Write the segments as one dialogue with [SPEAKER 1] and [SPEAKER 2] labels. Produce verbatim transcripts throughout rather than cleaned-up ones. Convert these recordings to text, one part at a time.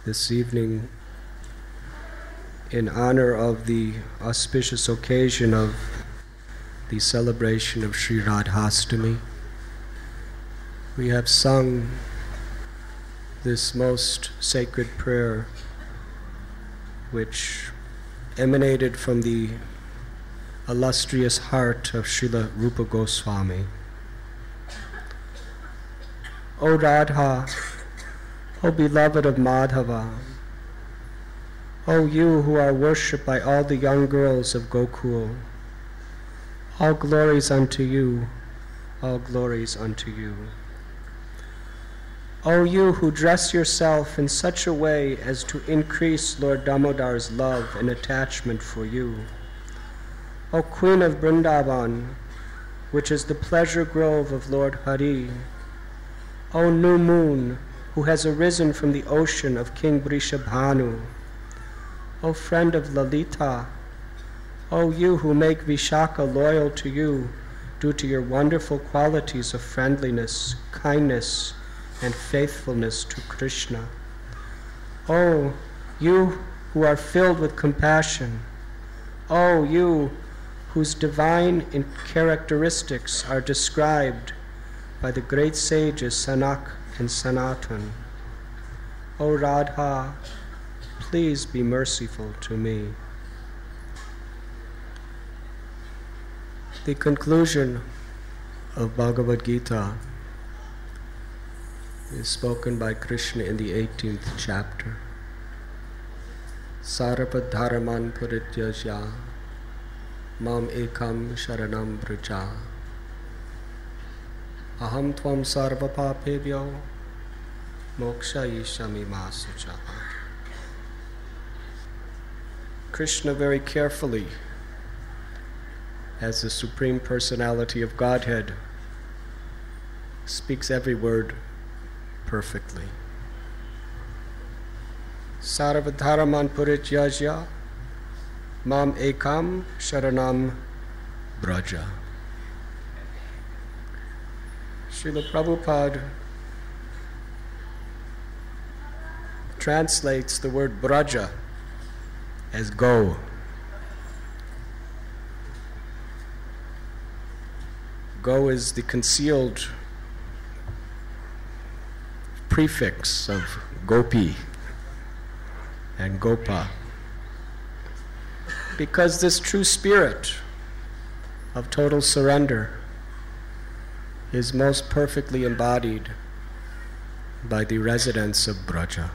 [SPEAKER 1] this evening in honor of the auspicious occasion of the celebration of Sri Radhastami. We have sung this most sacred prayer which emanated from the illustrious heart of Srila Rupa Goswami. O Radha, O beloved of Madhava, O you who are worshipped by all the young girls of Gokul, all glories unto you, all glories unto you. O you who dress yourself in such a way as to increase Lord Damodar's love and attachment for you. O Queen of Vrindavan, which is the pleasure grove of Lord Hari. O new moon, who has arisen from the ocean of King Vrishabhanu. O friend of Lalita, O you who make Vishaka loyal to you due to your wonderful qualities of friendliness, kindness, and faithfulness to Krishna. O you who are filled with compassion, O you whose divine characteristics are described by the great sages Sanak and Sanatan. O Radha, please be merciful to me. The conclusion of Bhagavad Gita is spoken by Krishna in the eighteenth chapter. Sarva dharman parityajya mam ekam sharanam vraja aham tvam sarva papebhyo mokshayishami masucha. Krishna very carefully, as the Supreme Personality of Godhead, speaks every word perfectly. Sarva dharman parityajya mam ekam sharanam braja. Srila Prabhupada translates the word braja as go. Go is the concealed prefix of gopi and gopa, because this true spirit of total surrender is most perfectly embodied by the residents of Braja.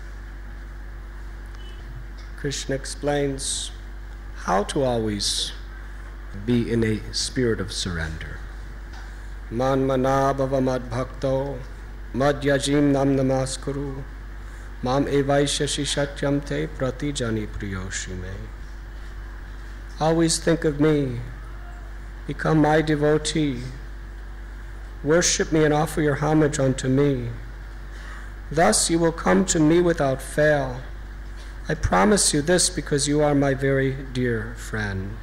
[SPEAKER 1] Krishna explains how to always be in a spirit of surrender. Man mana bhava mad bhakto mad yajim nam namaskuru mam evaishashi satyam te prati jani priyoshime. Always think of me, become my devotee, worship me and offer your homage unto me. Thus you will come to me without fail. I promise you this because you are my very dear friend.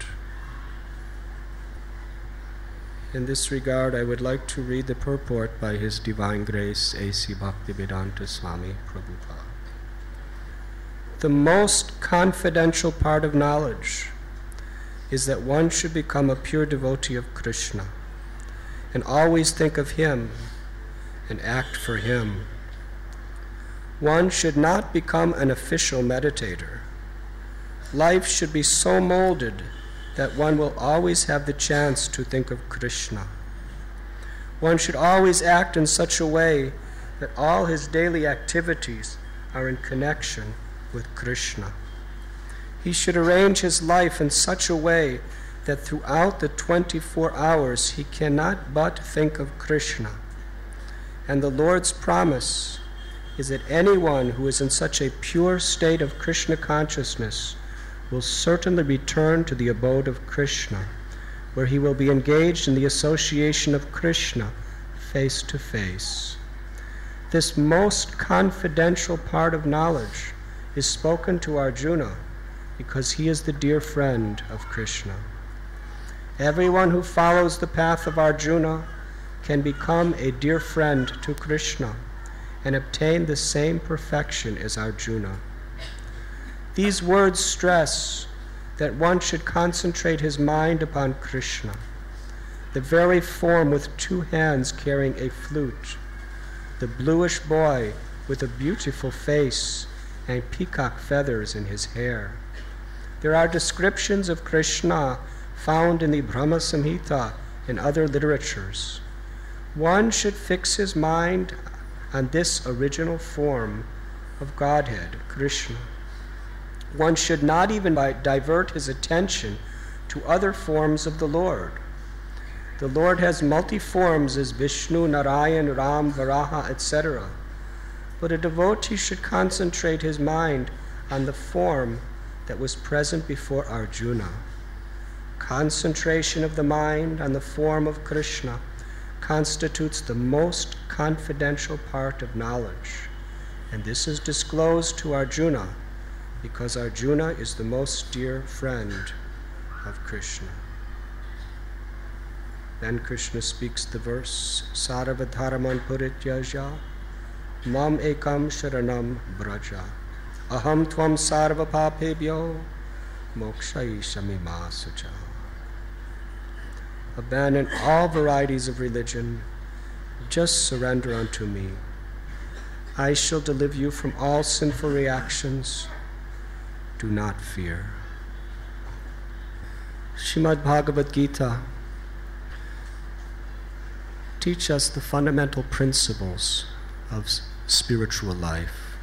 [SPEAKER 1] In this regard, I would like to read the purport by His Divine Grace, A C Bhaktivedanta Swami Prabhupada. The most confidential part of knowledge is that one should become a pure devotee of Krishna and always think of Him and act for Him. One should not become an official meditator. Life should be so molded that one will always have the chance to think of Krishna. One should always act in such a way that all his daily activities are in connection with Krishna. He should arrange his life in such a way that throughout the twenty-four hours he cannot but think of Krishna. And the Lord's promise is that anyone who is in such a pure state of Krishna consciousness will certainly return to the abode of Krishna, where he will be engaged in the association of Krishna face to face. This most confidential part of knowledge is spoken to Arjuna because he is the dear friend of Krishna. Everyone who follows the path of Arjuna can become a dear friend to Krishna, and obtain the same perfection as Arjuna. These words stress that one should concentrate his mind upon Krishna, the very form with two hands carrying a flute, the bluish boy with a beautiful face and peacock feathers in his hair. There are descriptions of Krishna found in the Brahma Samhita and other literatures. One should fix his mind on this original form of Godhead, Krishna. One should not even divert his attention to other forms of the Lord. The Lord has multi-forms as Vishnu, Narayan, Ram, Varaha, et cetera. But a devotee should concentrate his mind on the form that was present before Arjuna. Concentration of the mind on the form of Krishna constitutes the most confidential part of knowledge, and this is disclosed to Arjuna because Arjuna is the most dear friend of Krishna. Then Krishna speaks the verse, Sarvadharaman Purityaja, Mam Ekam Sharanam Braja, Aham Tvam Sarva Papebhyo, Mokshayishami Masucha. Abandon all varieties of religion, just surrender unto me. I shall deliver you from all sinful reactions. Do not fear. Srimad Bhagavad Gita teach us the fundamental principles of spiritual life.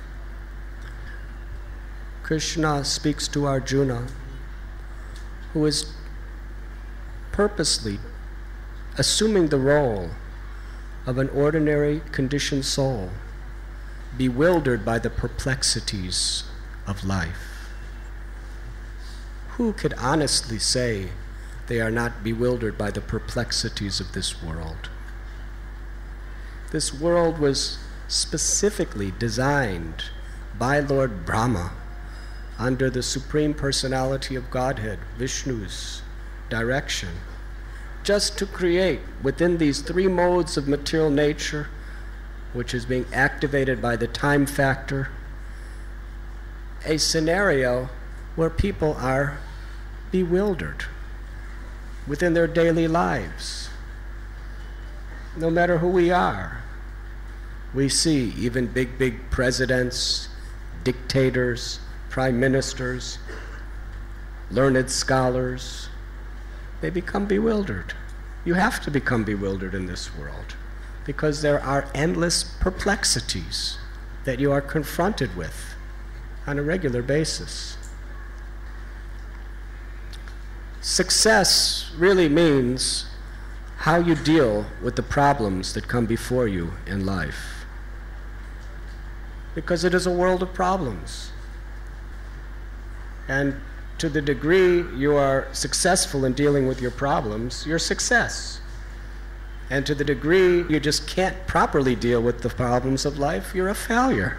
[SPEAKER 1] Krishna speaks to Arjuna, who is purposely assuming the role of an ordinary conditioned soul, bewildered by the perplexities of life. Who could honestly say they are not bewildered by the perplexities of this world? This world was specifically designed by Lord Brahma under the Supreme Personality of Godhead, Vishnu's direction, just to create within these three modes of material nature, which is being activated by the time factor, a scenario where people are bewildered within their daily lives. No matter who we are, we see even big, big presidents, dictators, prime ministers, learned scholars, they become bewildered. You have to become bewildered in this world because there are endless perplexities that you are confronted with on a regular basis. Success really means how you deal with the problems that come before you in life, because it is a world of problems. And to the degree you are successful in dealing with your problems, you're success. And to the degree you just can't properly deal with the problems of life, you're a failure.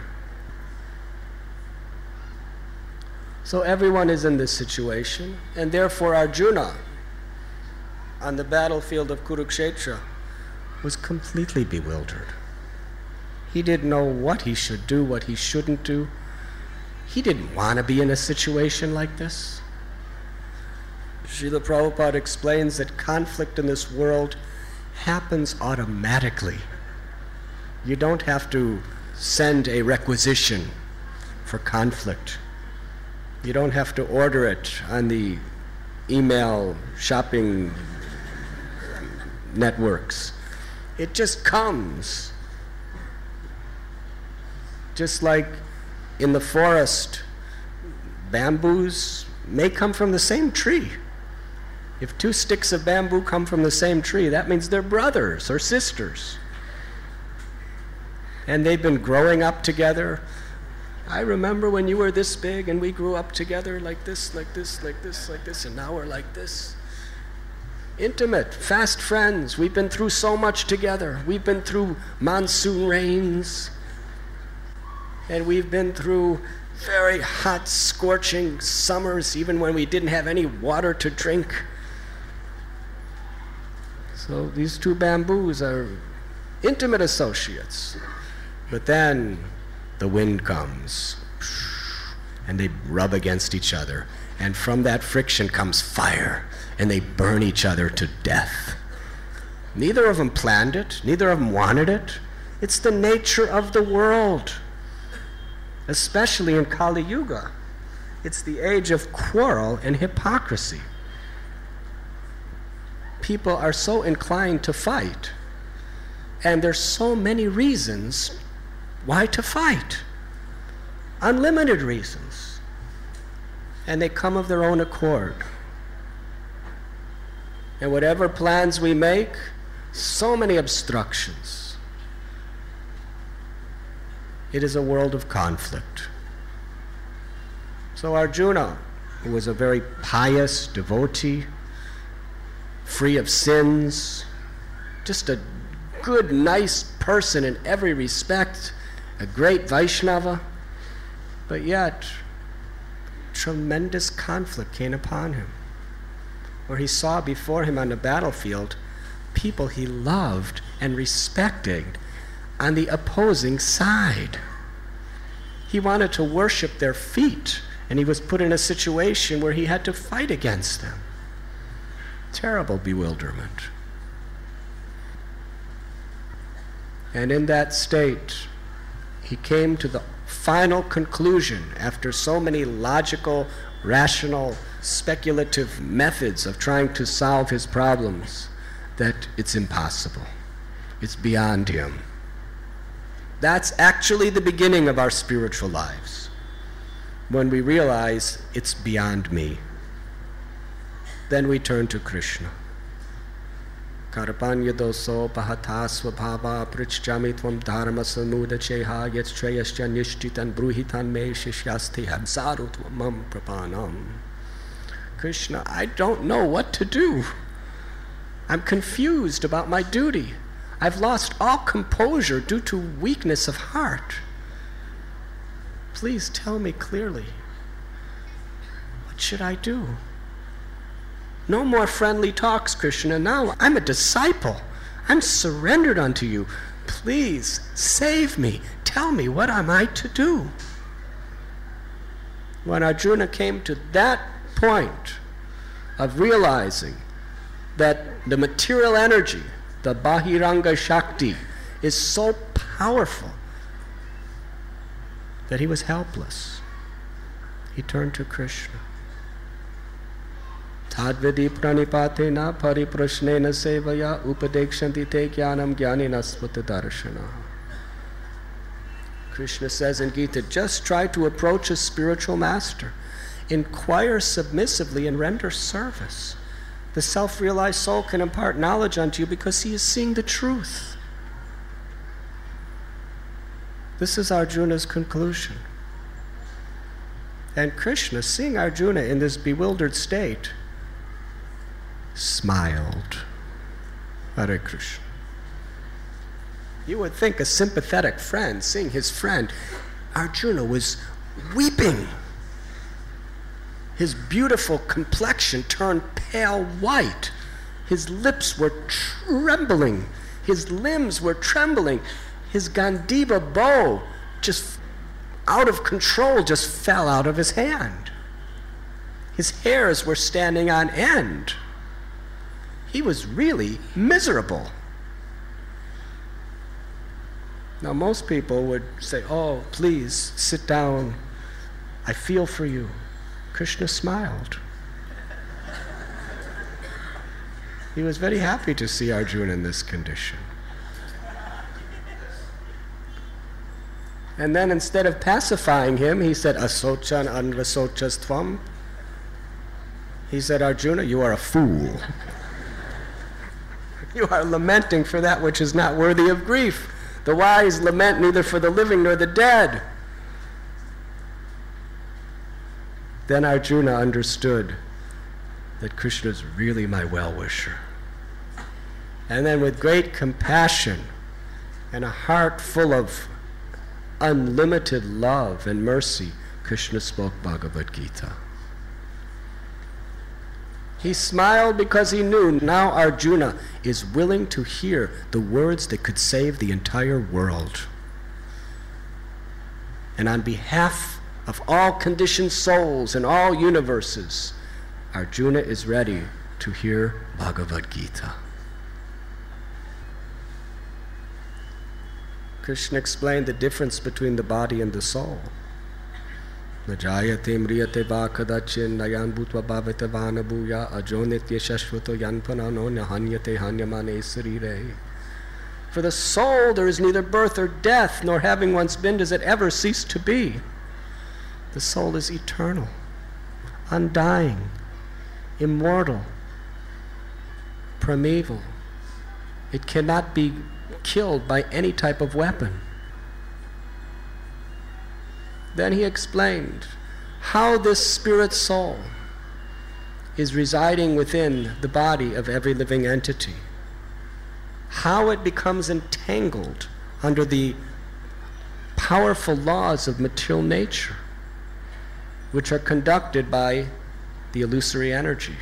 [SPEAKER 1] So everyone is in this situation, and therefore Arjuna, on the battlefield of Kurukshetra, was completely bewildered. He didn't know what he should do, what he shouldn't do. He didn't want to be in a situation like this. Srila Prabhupada explains that conflict in this world happens automatically. You don't have to send a requisition for conflict. You don't have to order it on the email shopping networks. It just comes. Just like in the forest, bamboos may come from the same tree. If two sticks of bamboo come from the same tree, that means they're brothers or sisters. And they've been growing up together. I remember when you were this big and we grew up together like this, like this, like this, like this, and now we're like this. Intimate, fast friends. We've been through so much together. We've been through monsoon rains. And we've been through very hot, scorching summers, even when we didn't have any water to drink. So these two bamboos are intimate associates. But then the wind comes, and they rub against each other, and from that friction comes fire, and they burn each other to death. Neither of them planned it, neither of them wanted it. It's the nature of the world, especially in Kali Yuga. It's the age of quarrel and hypocrisy. People are so inclined to fight, and there's so many reasons why to fight. Unlimited reasons. And they come of their own accord. And whatever plans we make, so many obstructions. It is a world of conflict. So Arjuna, who was a very pious devotee, free of sins, just a good, nice person in every respect, a great Vaishnava, but yet tremendous conflict came upon him, where he saw before him on the battlefield people he loved and respected on the opposing side. He wanted to worship their feet, and he was put in a situation where he had to fight against them. Terrible bewilderment. And in that state, he came to the final conclusion, after so many logical, rational, speculative methods of trying to solve his problems, that it's impossible. It's beyond him. That's actually the beginning of our spiritual lives, when we realize it's beyond me. Then we turn to Krishna. Karpanya doso pahata svabhava prichchami tvam dharma samudacheha yatstrayascha nishtitan bruhitan me shishyaste hamsaru tvamam prapanam. Krishna, I don't know what to do. I'm confused about my duty. I've lost all composure due to weakness of heart. Please tell me clearly. What should I do? No more friendly talks, Krishna. Now I'm a disciple. I'm surrendered unto you. Please save me. Tell me, what am I to do? When Arjuna came to that point of realizing that the material energy, the Bahiranga Shakti, is so powerful that he was helpless, he turned to Krishna. Tadvidi pranipatena pariprashnena sevaya upadekshanti te jnanam jnanena smrta darshana. Krishna says in Gita, just try to approach a spiritual master. Inquire submissively and render service. The self-realized soul can impart knowledge unto you because he is seeing the truth. This is Arjuna's conclusion. And Krishna, seeing Arjuna in this bewildered state, smiled. Hare Krishna. You would think a sympathetic friend, seeing his friend, Arjuna was weeping. His beautiful complexion turned pale white. His lips were trembling. His limbs were trembling. His Gandiva bow, just out of control, just fell out of his hand. His hairs were standing on end. He was really miserable. Now, most people would say, oh, please, sit down. I feel for you. Krishna smiled. He was very happy to see Arjuna in this condition. And then instead of pacifying him, he said, Asochan anvasochas tvam. He said, Arjuna, you are a fool. You are lamenting for that which is not worthy of grief. The wise lament neither for the living nor the dead. Then Arjuna understood that Krishna is really my well-wisher. And then with great compassion and a heart full of unlimited love and mercy, Krishna spoke Bhagavad Gita. He smiled because he knew now Arjuna is willing to hear the words that could save the entire world. and on behalf of all conditioned souls and all universes, Arjuna is ready to hear Bhagavad Gita. Krishna explained the difference between the body and the soul. Najayate mriyate va kadachin nayan bhutva bhavate vanabhuya ajo nitya shashvato yanpanano nahanyate hanyamane sarire. For the soul there is neither birth or death, nor having once been does it ever cease to be. The soul is eternal, undying, immortal, primeval. It cannot be killed by any type of weapon. Then he explained how this spirit soul is residing within the body of every living entity, how it becomes entangled under the powerful laws of material nature, which are conducted by the illusory energy.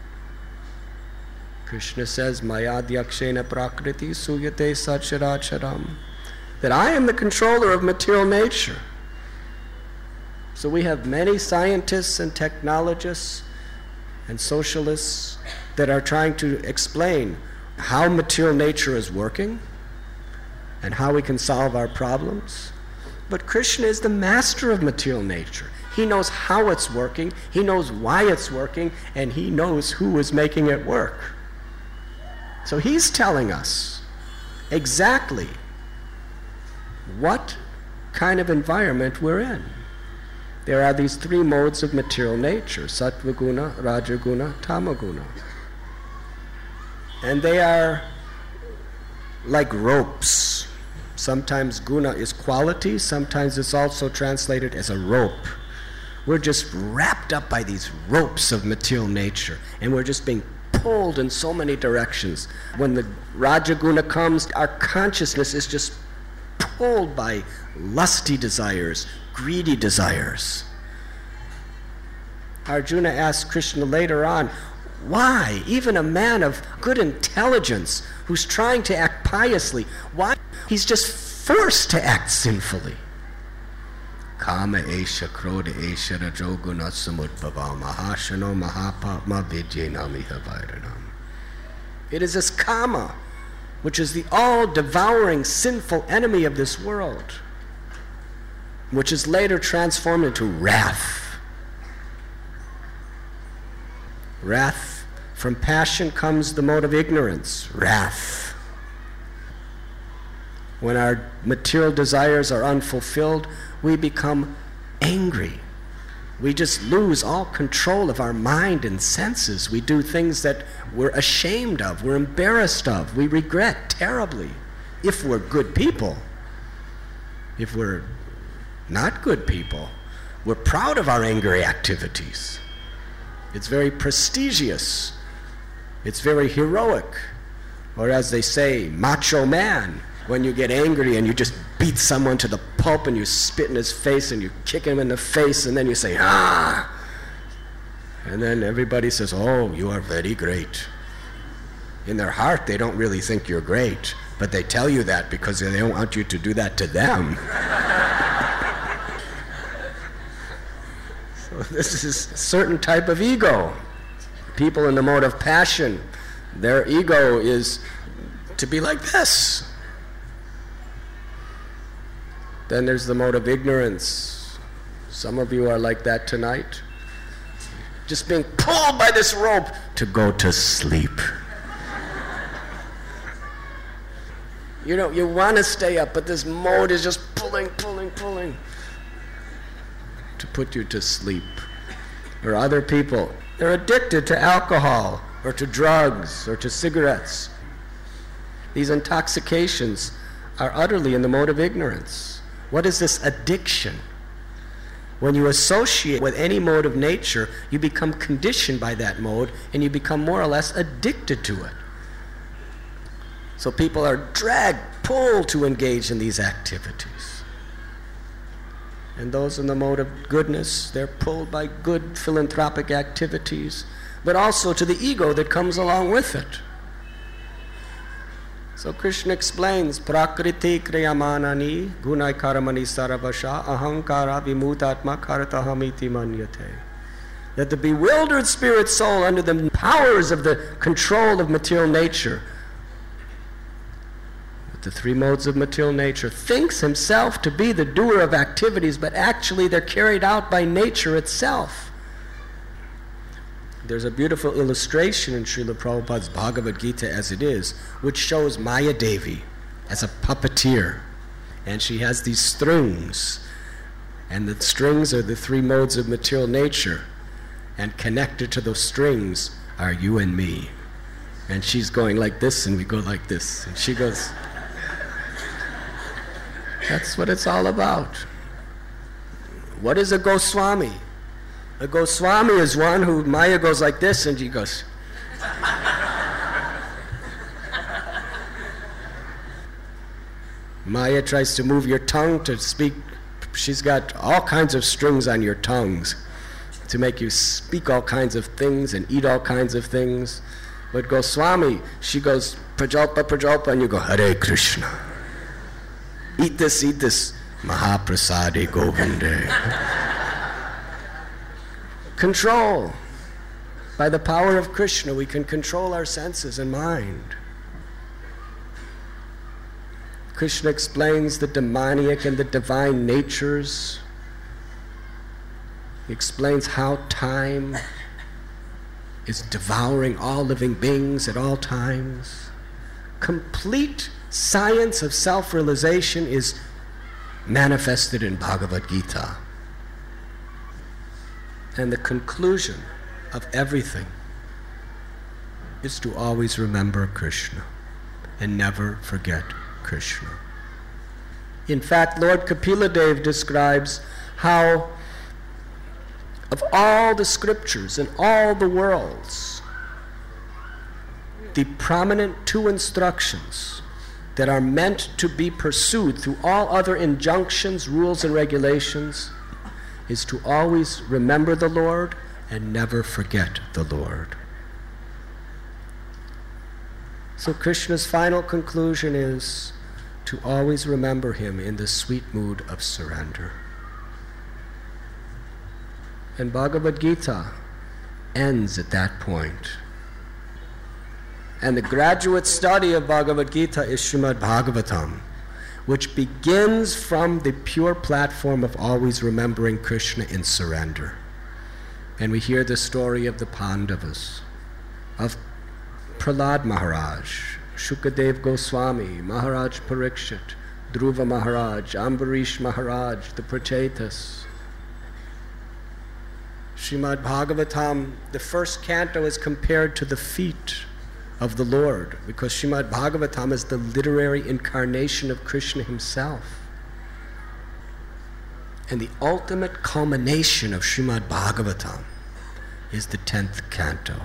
[SPEAKER 1] Krishna says, Maya Dyakshena Prakriti Suyate Sacharacharam, that I am the controller of material nature. So we have many scientists and technologists and socialists that are trying to explain how material nature is working and how we can solve our problems. But Krishna is the master of material nature. He knows how it's working, he knows why it's working, and he knows who is making it work. So he's telling us exactly what kind of environment we're in. There are these three modes of material nature, sattva guna, rajaguna, tamaguna. And they are like ropes. Sometimes guna is quality, sometimes it's also translated as a rope. We're just wrapped up by these ropes of material nature, and we're just being pulled in so many directions. When the rajaguna comes, our consciousness is just pulled by lusty desires, greedy desires. Arjuna asked Krishna later on, why, even a man of good intelligence who's trying to act piously, why he's just forced to act sinfully? Kama esha krodha esha rajoguna samudbhava mahashano mahapapma vidyenamiha vairanam. It is this kama, which is the all-devouring sinful enemy of this world, which is later transformed into wrath. Wrath. From passion comes the mode of ignorance, wrath. When our material desires are unfulfilled, we become angry. We just lose all control of our mind and senses. We do things that we're ashamed of, we're embarrassed of, we regret terribly, if we're good people. If we're not good people, we're proud of our angry activities. It's very prestigious. It's very heroic. Or as they say, macho man, when you get angry and you just beat someone to the pulp and you spit in his face and you kick him in the face and then you say, ah! And then everybody says, oh, you are very great. In their heart, they don't really think you're great, but they tell you that because they don't want you to do that to them. So this is a certain type of ego. People in the mode of passion, their ego is to be like this. Then there's the mode of ignorance. Some of you are like that tonight. Just being pulled by this rope to go to sleep. You know, you want to stay up, but this mode is just pulling, pulling, pulling to put you to sleep. Or other people, they're addicted to alcohol or to drugs or to cigarettes. These intoxications are utterly in the mode of ignorance. What is this addiction? When you associate with any mode of nature, you become conditioned by that mode and you become more or less addicted to it. So people are dragged, pulled to engage in these activities. And those in the mode of goodness, they're pulled by good philanthropic activities, but also to the ego that comes along with it. So Krishna explains, Prakriti kriyamanani gunai karamani saravasha ahankara vimutatma karatahamiti manyate. That the bewildered spirit soul under the powers of the control of material nature, with the three modes of material nature, thinks himself to be the doer of activities, but actually they're carried out by nature itself. There's a beautiful illustration in Srila Prabhupada's Bhagavad Gita as it is, which shows Maya Devi as a puppeteer. And she has these strings, and the strings are the three modes of material nature. And connected to those strings are you and me. And she's going like this, and we go like this. And she goes... That's what it's all about. What is a Goswami? A Goswami is one who Maya goes like this, and she goes... Maya tries to move your tongue to speak. She's got all kinds of strings on your tongues to make you speak all kinds of things and eat all kinds of things. But Goswami, she goes, Prajalpa, Prajalpa, and you go, Hare Krishna. Eat this, eat this. Mahaprasade Govinde. Control. By the power of Krishna, we can control our senses and mind. Krishna explains the demoniac and the divine natures. He explains how time is devouring all living beings at all times. Complete science of self-realization is manifested in Bhagavad Gita. And the conclusion of everything is to always remember Krishna and never forget Krishna. In fact, Lord Kapila Dev describes how of all the scriptures in all the worlds, the prominent two instructions that are meant to be pursued through all other injunctions, rules, and regulations is to always remember the Lord and never forget the Lord. So Krishna's final conclusion is to always remember him in the sweet mood of surrender. And Bhagavad Gita ends at that point. And the graduate study of Bhagavad Gita is Srimad Bhagavatam, which begins from the pure platform of always remembering Krishna in surrender. And we hear the story of the Pandavas, of Prahlad Maharaj, Shukadev Goswami, Maharaj Parikshit, Dhruva Maharaj, Ambarish Maharaj, the Prachetas. Srimad Bhagavatam, the first canto is compared to the feet of the Lord, because Srimad Bhagavatam is the literary incarnation of Krishna himself. And the ultimate culmination of Srimad Bhagavatam is the tenth canto.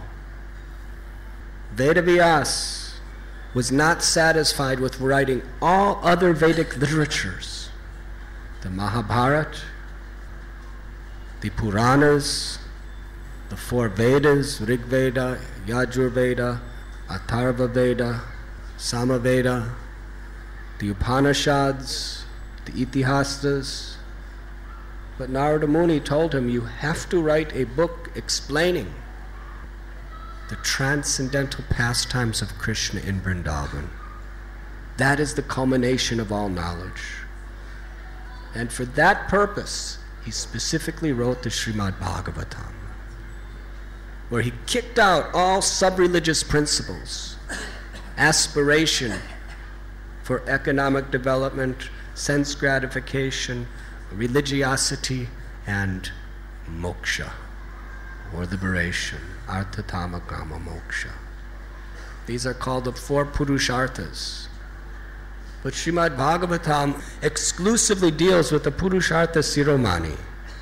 [SPEAKER 1] Vedavyas was not satisfied with writing all other Vedic literatures, the Mahabharata, the Puranas, the four Vedas, Rig Veda, Yajur Veda, Atharva Veda, Samaveda, the Upanishads, the Itihasas. But Narada Muni told him, you have to write a book explaining the transcendental pastimes of Krishna in Vrindavan. That is the culmination of all knowledge. And for that purpose, he specifically wrote the Srimad Bhagavatam, where he kicked out all sub-religious principles, aspiration for economic development, sense gratification, religiosity, and moksha, or liberation, artha, tama, kama, moksha. These are called the four Purusharthas. But Srimad Bhagavatam exclusively deals with the Purushartha Siromani,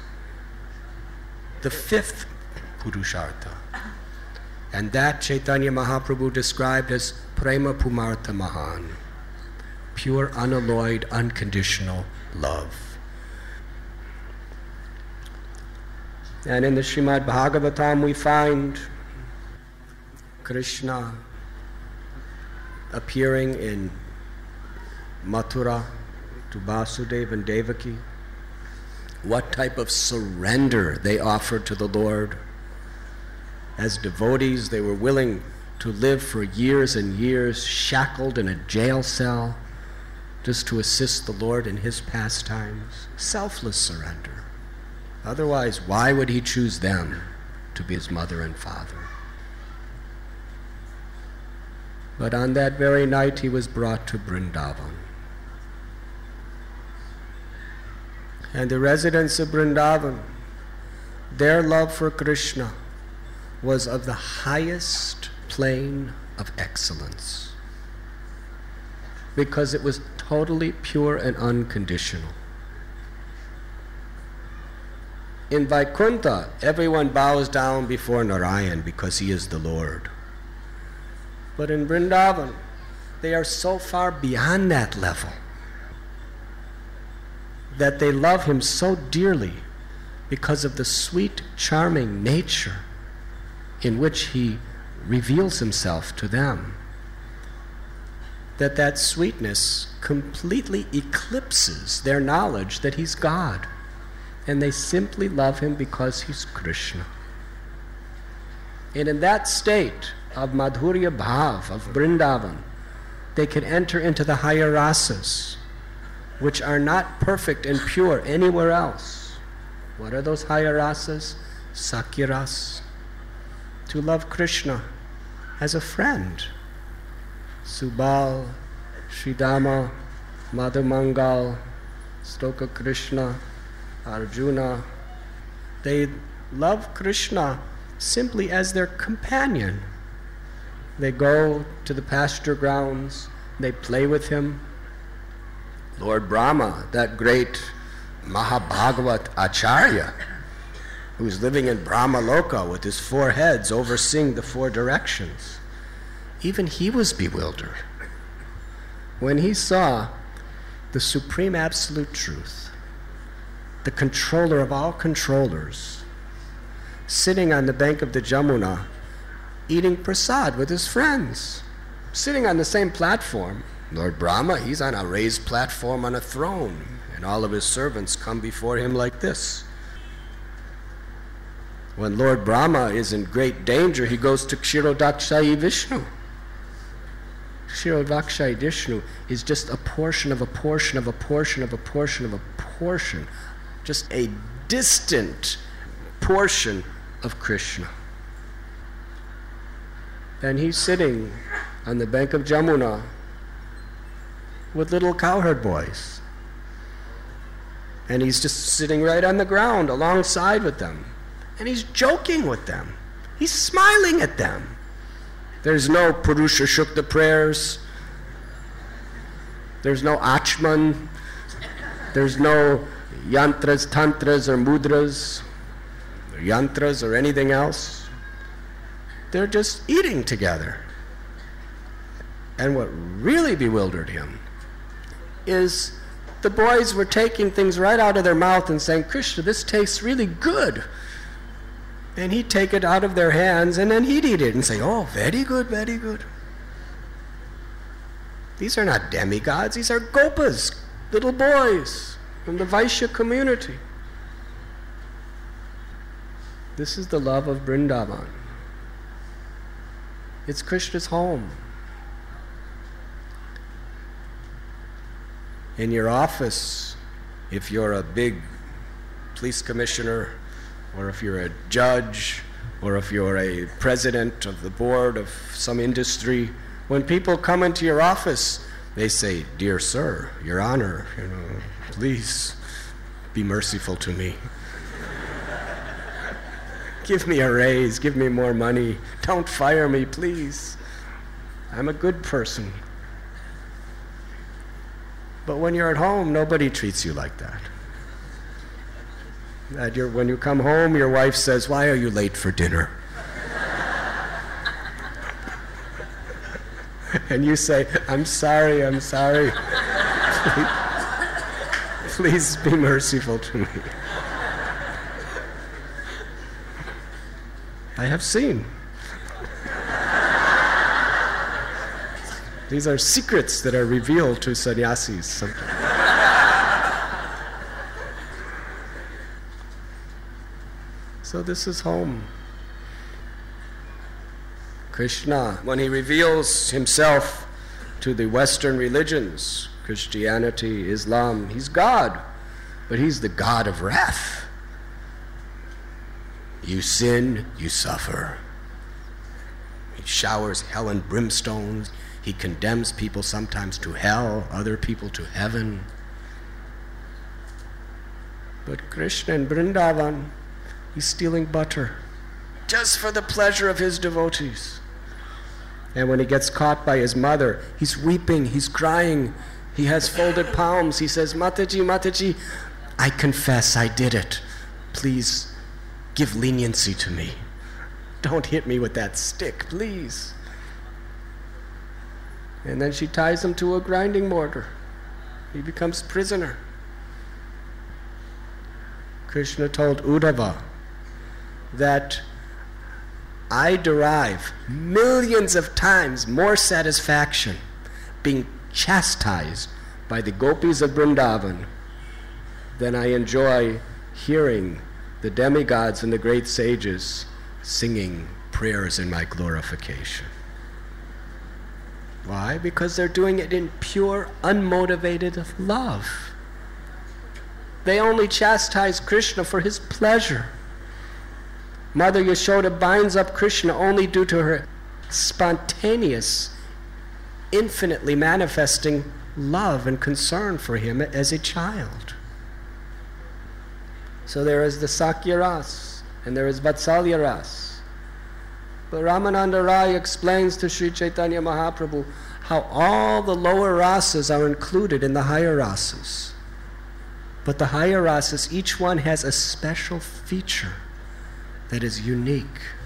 [SPEAKER 1] the fifth Purushartha. And that Chaitanya Mahaprabhu described as Prema Pumartha Mahan, pure, unalloyed, unconditional love. And in the Srimad Bhagavatam we find Krishna appearing in Mathura to Vasudeva and Devaki, what type of surrender they offered to the Lord. As devotees, they were willing to live for years and years shackled in a jail cell just to assist the Lord in his pastimes. Selfless surrender. Otherwise, why would he choose them to be his mother and father? But on that very night, he was brought to Vrindavan. And the residents of Vrindavan, their love for Krishna was of the highest plane of excellence, because it was totally pure and unconditional. In Vaikuntha, everyone bows down before Narayan because he is the Lord. But in Vrindavan, they are so far beyond that level that they love him so dearly because of the sweet, charming nature in which he reveals himself to them, that that sweetness completely eclipses their knowledge that he's God, and they simply love him because he's Krishna. And in that state of Madhurya Bhav, of Vrindavan, they can enter into the higher rasas, which are not perfect and pure anywhere else. What are those higher rasas? Sakya-ras. To love Krishna as a friend. Subal, Sridama, Madhumangal, Stoka Krishna, Arjuna. They love Krishna simply as their companion. They go to the pasture grounds, they play with him. Lord Brahma, that great Mahabhagavat Acharya, who's living in Brahma Loka with his four heads overseeing the four directions, even he was bewildered when he saw the supreme absolute truth, the controller of all controllers, sitting on the bank of the Jamuna, eating prasad with his friends, sitting on the same platform. Lord Brahma, he's on a raised platform on a throne, and all of his servants come before him like this. When Lord Brahma is in great danger, he goes to Kshirodakshai Vishnu. Kshirodakshai Vishnu is just a portion of a portion of a portion of a portion of a portion, just a distant portion of Krishna. And he's sitting on the bank of Jamuna with little cowherd boys. And he's just sitting right on the ground alongside with them. And he's joking with them. He's smiling at them. There's no Purusha Shukta prayers. There's no Achman. There's no yantras, tantras, or mudras, or yantras, or anything else. They're just eating together. And what really bewildered him is the boys were taking things right out of their mouth and saying, Krishna, this tastes really good. And he'd take it out of their hands and then he'd eat it and say, oh, very good, very good. These are not demigods, these are gopas, little boys from the Vaishya community. This is the love of Vrindavan. It's Krishna's home. In your office, if you're a big police commissioner, or if you're a judge, or if you're a president of the board of some industry, when people come into your office, they say, dear sir, your honor, you know, please be merciful to me. Give me a raise, give me more money, don't fire me, please. I'm a good person. But when you're at home, nobody treats you like that. That you're, when you come home, your wife says, why are you late for dinner? And you say, I'm sorry, I'm sorry. Please, please be merciful to me. I have seen. These are secrets that are revealed to sannyasis sometimes. So this is home. Krishna, when he reveals himself to the Western religions, Christianity, Islam, he's God, but he's the God of wrath. You sin, you suffer. He showers hell and brimstone. He condemns people sometimes to hell, other people to heaven. But Krishna in Vrindavan, he's stealing butter just for the pleasure of his devotees. And when he gets caught by his mother, he's weeping, he's crying, he has folded palms. He says, Mataji, Mataji, I confess I did it. Please give leniency to me. Don't hit me with that stick, please. And then she ties him to a grinding mortar. He becomes prisoner. Krishna told Uddhava that I derive millions of times more satisfaction being chastised by the gopis of Vrindavan than I enjoy hearing the demigods and the great sages singing prayers in my glorification. Why? Because they're doing it in pure, unmotivated love. They only chastise Krishna for his pleasure. Mother Yashoda binds up Krishna only due to her spontaneous, infinitely manifesting love and concern for him as a child. So there is the Sakya Ras, and there is Vatsalya Ras. But Ramananda Rai explains to Sri Chaitanya Mahaprabhu how all the lower rasas are included in the higher rasas. But the higher rasas, each one has a special feature that is unique.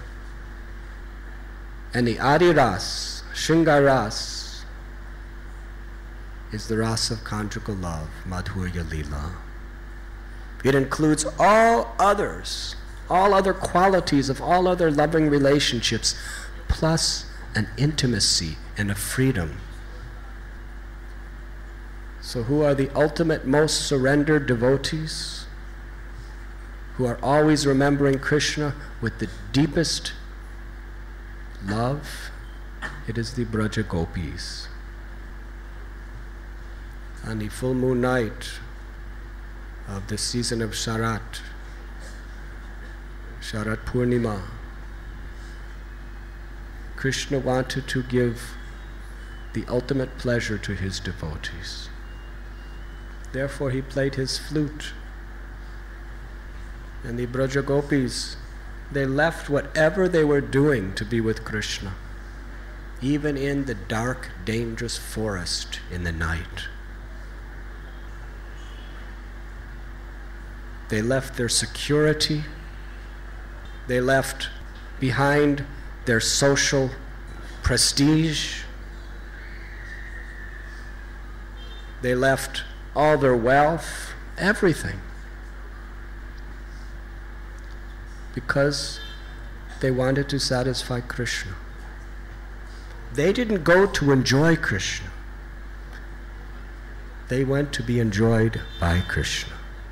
[SPEAKER 1] And the Adi Ras, Shringa Ras, is the rasa of conjugal love, Madhurya Lila. It includes all others, all other qualities of all other loving relationships, plus an intimacy and a freedom. So who are the ultimate, most surrendered devotees? Who are always remembering Krishna with the deepest love? It is the Braja Gopis. On the full moon night of the season of Sharat, Sharat Purnima, Krishna wanted to give the ultimate pleasure to his devotees. Therefore he played his flute. And the Braja Gopis, they left whatever they were doing to be with Krishna, even in the dark, dangerous forest in the night. They left their security. They left behind their social prestige. They left all their wealth, everything, because they wanted to satisfy Krishna. They didn't go to enjoy Krishna. They went to be enjoyed by Krishna.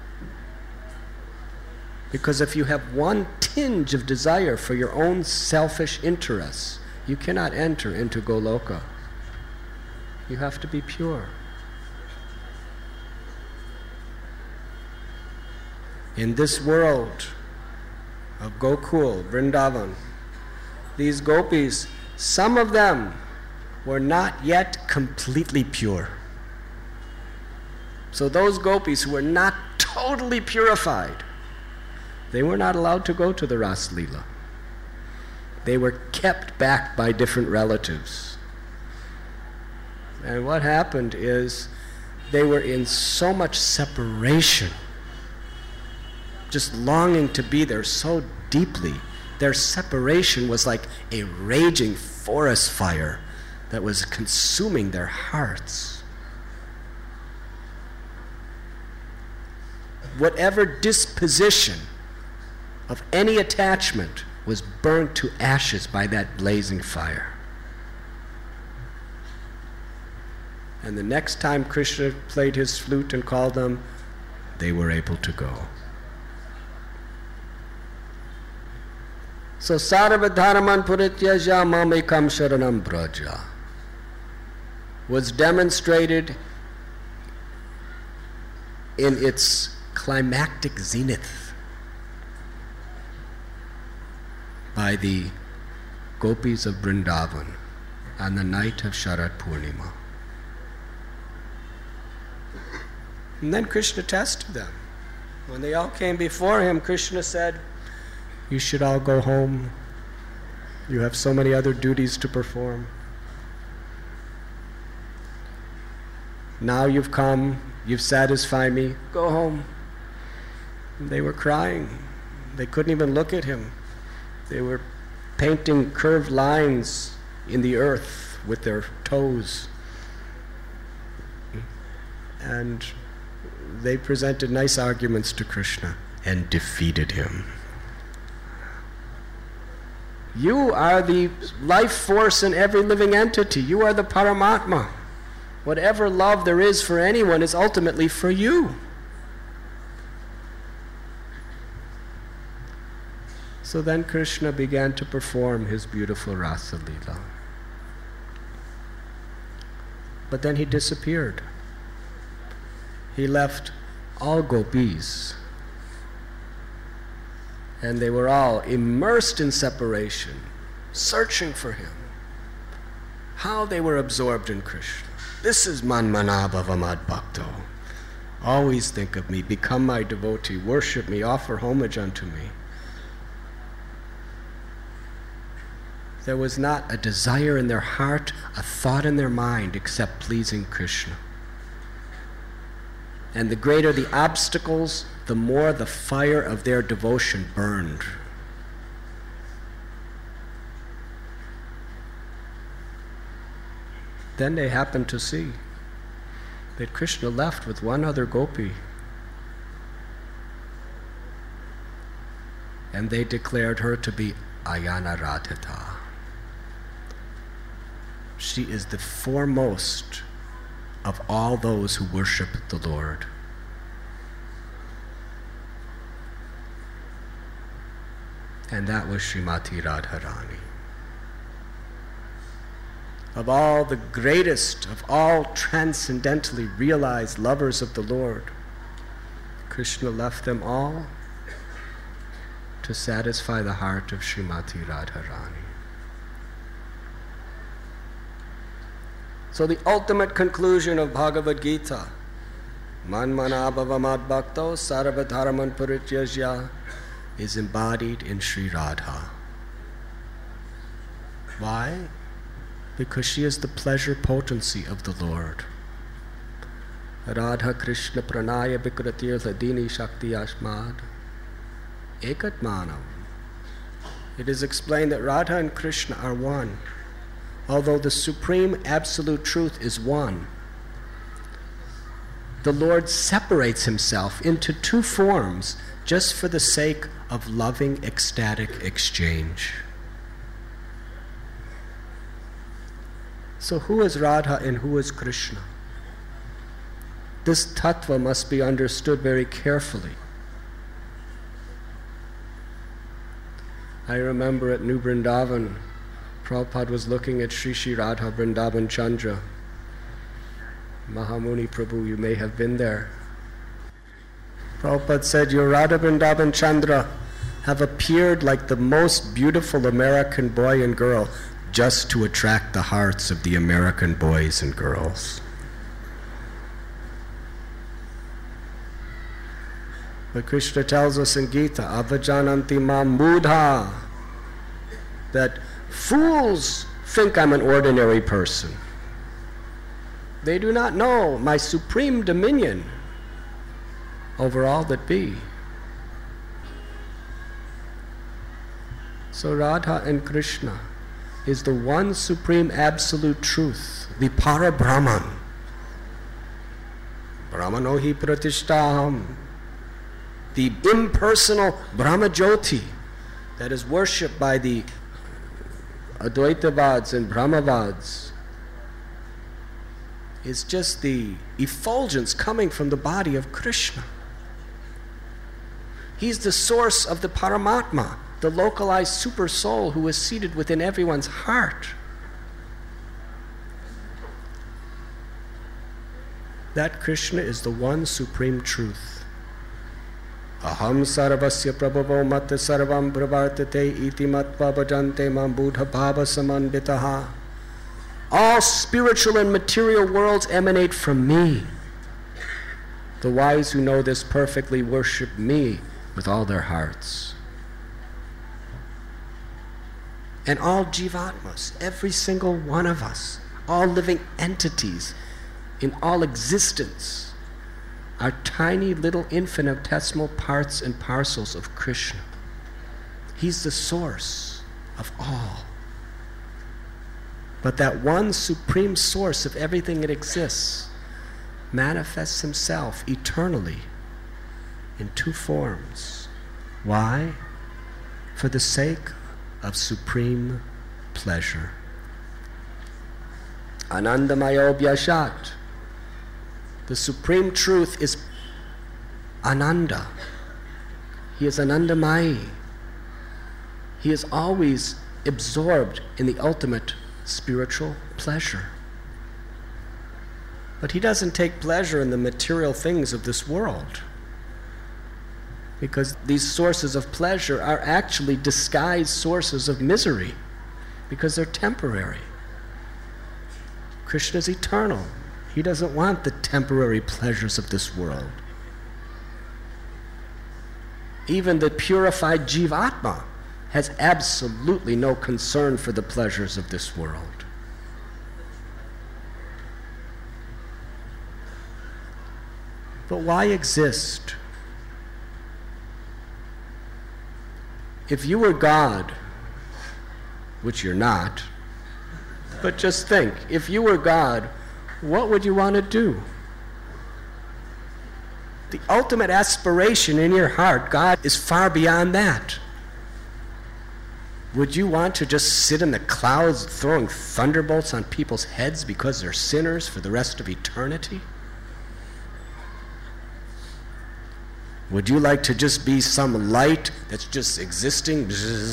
[SPEAKER 1] Because if you have one tinge of desire for your own selfish interests, you cannot enter into Goloka. You have to be pure. In this world of Gokul, Vrindavan, these gopis, some of them were not yet completely pure. So those gopis who were not totally purified, they were not allowed to go to the Ras Leela. They were kept back by different relatives. And what happened is they were in so much separation, just longing to be there so deeply. Their separation was like a raging forest fire that was consuming their hearts. Whatever disposition of any attachment was burnt to ashes by that blazing fire. And the next time Krishna played his flute and called them, they were able to go. So Sarvadharaman Purityaja Mamekam Sharanam Braja was demonstrated in its climactic zenith by the gopis of Vrindavan on the night of Sharat Purnima. And then Krishna tested them. When they all came before him, Krishna said, "You should all go home. You have so many other duties to perform. Now you've come, you've satisfied me, go home." And they were crying. They couldn't even look at him. They were painting curved lines in the earth with their toes. And they presented nice arguments to Krishna and defeated him. You are the life force in every living entity. You are the Paramatma. Whatever love there is for anyone is ultimately for you. So then Krishna began to perform his beautiful Rasa Leela. But then he disappeared. He left all gopis, and they were all immersed in separation, searching for him. How they were absorbed in Krishna. This is Manmana Bhavamad Bhakto. Always think of me, become my devotee, worship me, offer homage unto me. There was not a desire in their heart, a thought in their mind, except pleasing Krishna. And the greater the obstacles, the more the fire of their devotion burned. Then they happened to see that Krishna left with one other gopi. And they declared her to be Ayana Radhita. She is the foremost of all those who worship the Lord. And that was Srimati Radharani. Of all the greatest, of all transcendentally realized lovers of the Lord, Krishna left them all to satisfy the heart of Srimati Radharani. So the ultimate conclusion of Bhagavad Gita, Manmana Bhavamad Bhakto Sarvadharaman Purityajya, is embodied in Sri Radha. Why? Because she is the pleasure potency of the Lord. Radha Krishna Pranaya Vikratirtha Dini Shakti Ashmad Ekatmanam. It is explained that Radha and Krishna are one. Although the supreme absolute truth is one, the Lord separates himself into two forms just for the sake of loving ecstatic exchange. So who is Radha and who is Krishna? This tattva must be understood very carefully. I remember at New Vrindavan, Prabhupada was looking at Sri Sri Radha Vrindavan Chandra. Mahamuni Prabhu, you may have been there. Prabhupada said, your Radha Vrindavan Chandra have appeared like the most beautiful American boy and girl just to attract the hearts of the American boys and girls. But Krishna tells us in Gita, Avajananti mam mudha, that fools think I'm an ordinary person. They do not know my supreme dominion over all that be. So Radha and Krishna is the one supreme absolute truth, the Para Brahman. Brahmano hi pratishtaham, the impersonal Brahma Jyoti that is worshipped by the Advaitavads and Brahmavads. is just the effulgence coming from the body of Krishna. He's the source of the Paramatma, the localized super soul who is seated within everyone's heart. That Krishna is the one supreme truth. Aham sarvasya prabhavo matta sarvam pravartate iti matva bhajante mam buddha bhava samanvitaha. All spiritual and material worlds emanate from me. The wise who know this perfectly worship me with all their hearts. And all jivatmas, every single one of us, all living entities in all existence, are tiny little infinitesimal parts and parcels of Krishna. He's the source of all. But that one supreme source of everything that exists manifests himself eternally in two forms. Why? For the sake of supreme pleasure. Anandamayo Vyashat. The supreme truth is Ananda. He is Anandamayi. He is always absorbed in the ultimate spiritual pleasure. But he doesn't take pleasure in the material things of this world, because these sources of pleasure are actually disguised sources of misery, because they're temporary. Krishna is eternal. He doesn't want the temporary pleasures of this world. Even the purified Jivatma has absolutely no concern for the pleasures of this world. But why exist? If you were God, which you're not, but just think, if you were God, what would you want to do? The ultimate aspiration in your heart, God is far beyond that. Would you want to just sit in the clouds throwing thunderbolts on people's heads because they're sinners for the rest of eternity? Would you like to just be some light that's just existing?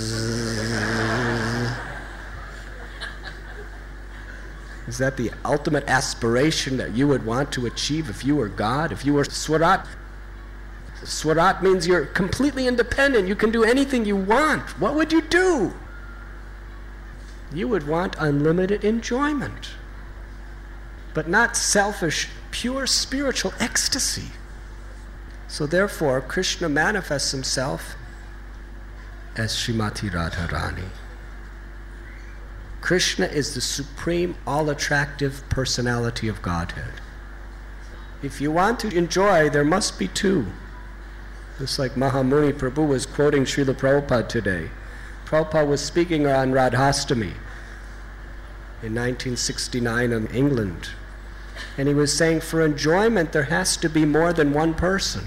[SPEAKER 1] Is that the ultimate aspiration that you would want to achieve if you were God, if you were Swarat? Swarat means you're completely independent. You can do anything you want. What would you do? You would want unlimited enjoyment, but not selfish, pure spiritual ecstasy. So therefore, Krishna manifests himself as Srimati Radharani. Krishna is the supreme, all-attractive personality of Godhead. If you want to enjoy, there must be two. Just like Mahamuni Prabhu was quoting Srila Prabhupada today. Prabhupada was speaking on Radhastami in nineteen sixty-nine in England. And he was saying, for enjoyment, there has to be more than one person.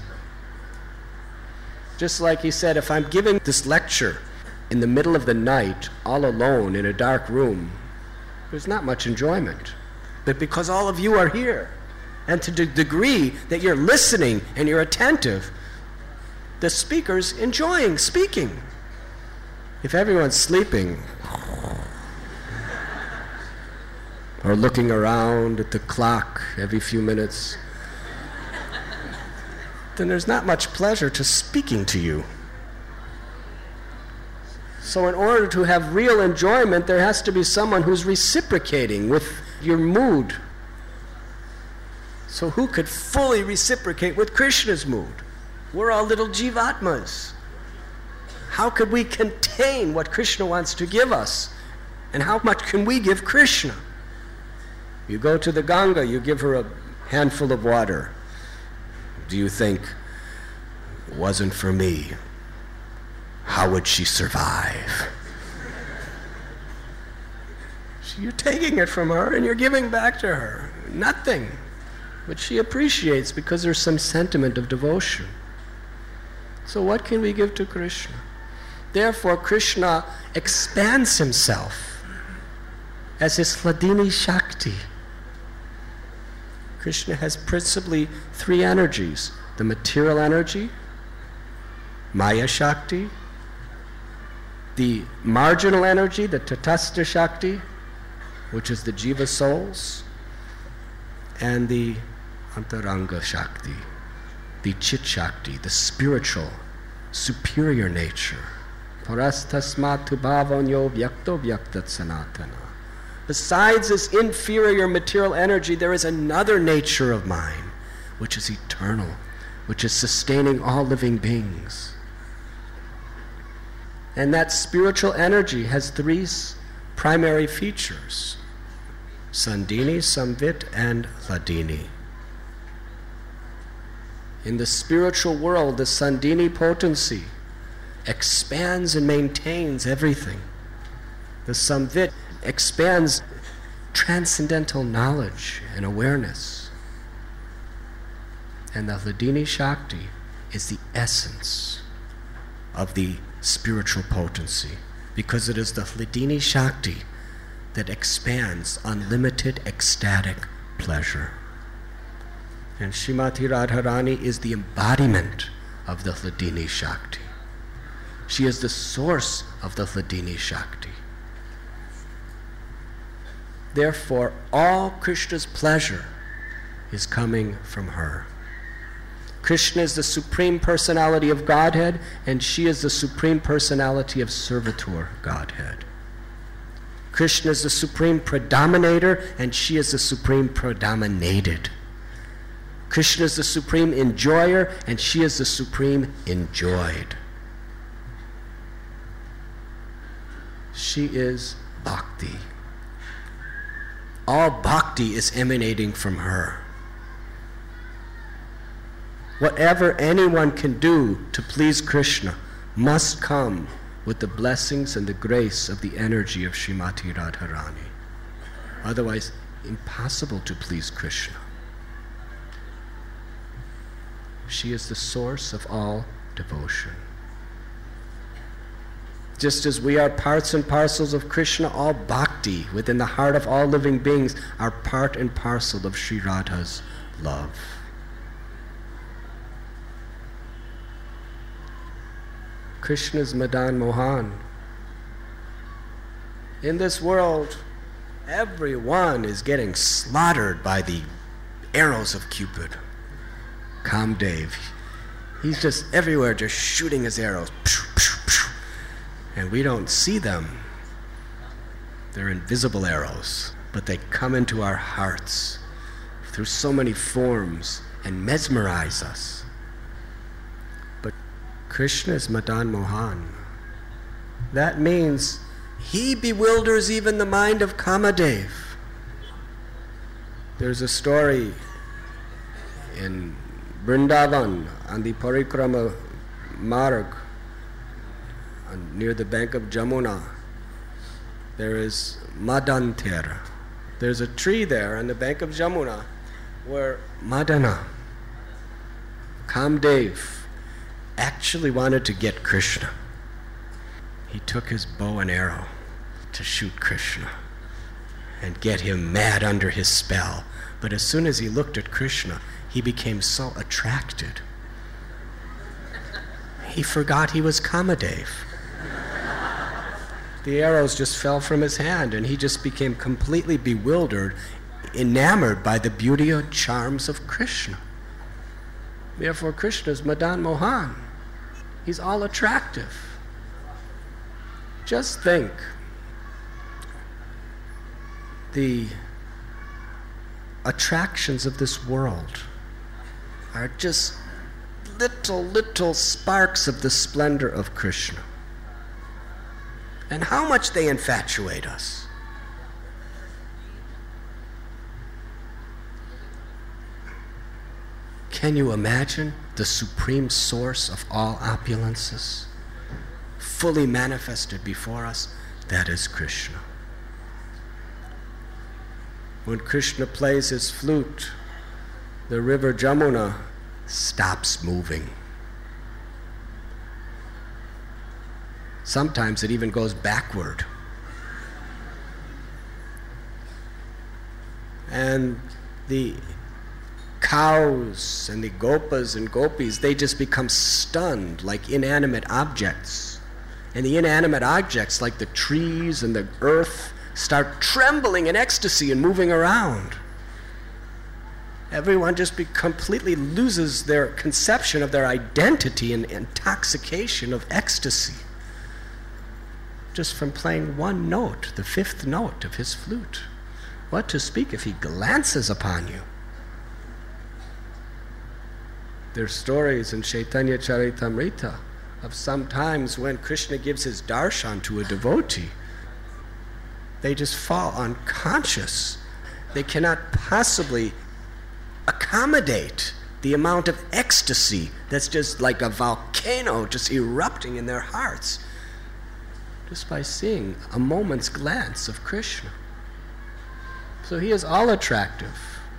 [SPEAKER 1] Just like he said, if I'm giving this lecture in the middle of the night, all alone in a dark room, there's not much enjoyment. But because all of you are here, and to the degree that you're listening and you're attentive, the speaker's enjoying speaking. If everyone's sleeping or looking around at the clock every few minutes, then there's not much pleasure to speaking to you. So in order to have real enjoyment, there has to be someone who's reciprocating with your mood. So who could fully reciprocate with Krishna's mood? We're all little jivatmas. How could we contain what Krishna wants to give us? And how much can we give Krishna? You go to the Ganga, you give her a handful of water. Do you think, it wasn't for me, how would she survive? So you're taking it from her and you're giving back to her. Nothing. But she appreciates because there's some sentiment of devotion. So what can we give to Krishna? Therefore, Krishna expands himself as his Hladini Shakti. Krishna has principally three energies: the material energy, Maya Shakti, the marginal energy, the Tatastha Shakti, which is the Jiva souls, and the Antaranga Shakti, the Chit Shakti, the spiritual, superior nature. Parastasmatu bhavanyo vyakto vyaktat sanatana. Besides this inferior material energy, there is another nature of mine, which is eternal, which is sustaining all living beings. And that spiritual energy has three primary features: Sandhini, Samvit, and Hladini. In the spiritual world, the Sandhini potency expands and maintains everything. The Samvit expands transcendental knowledge and awareness. And the Hladini Shakti is the essence of the spiritual potency, because it is the Hladini Shakti that expands unlimited ecstatic pleasure. And Srimati Radharani is the embodiment of the Hladini Shakti. She is the source of the Hladini Shakti. Therefore, all Krishna's pleasure is coming from her. Krishna is the Supreme Personality of Godhead, and she is the Supreme Personality of Servitor Godhead. Krishna is the Supreme Predominator, and she is the Supreme Predominated. Krishna is the Supreme Enjoyer, and she is the Supreme Enjoyed. She is Bhakti. All Bhakti is emanating from her. Whatever anyone can do to please Krishna must come with the blessings and the grace of the energy of Srimati Radharani. Otherwise, impossible to please Krishna. She is the source of all devotion. Just as we are parts and parcels of Krishna, all bhakti within the heart of all living beings are part and parcel of Sri Radha's love. Krishna's Madan Mohan. In this world, everyone is getting slaughtered by the arrows of Cupid. Kamdev, he's just everywhere, just shooting his arrows. And we don't see them. They're invisible arrows, but they come into our hearts through so many forms and mesmerize us. But Krishna is Madan Mohan. That means he bewilders even the mind of Kamadev. There's a story in Vrindavan on the Parikrama Marg, near the bank of Jamuna. There is Madantir. There's a tree there on the bank of Jamuna where Madana, Kamdev, actually wanted to get Krishna. He took his bow and arrow to shoot Krishna and get him mad under his spell. But as soon as he looked at Krishna, he became so attracted. He forgot he was Kamadev. The arrows just fell from his hand, and he just became completely bewildered, enamored by the beauty and charms of Krishna. Therefore, Krishna is Madan Mohan. He's all attractive. Just think, the attractions of this world are just little, little sparks of the splendor of Krishna. And how much they infatuate us. Can you imagine the supreme source of all opulences, fully manifested before us? That is Krishna. When Krishna plays his flute, the river Jamuna stops moving. Sometimes it even goes backward. And the cows and the gopas and gopis, they just become stunned like inanimate objects. And the inanimate objects, like the trees and the earth, start trembling in ecstasy and moving around. Everyone just be completely loses their conception of their identity in intoxication of ecstasy, just from playing one note, the fifth note of his flute. What to speak if he glances upon you? There are stories in Chaitanya Charitamrita of some times when Krishna gives his darshan to a devotee. They just fall unconscious. They cannot possibly accommodate the amount of ecstasy that's just like a volcano just erupting in their hearts just by seeing a moment's glance of Krishna. So he is all attractive.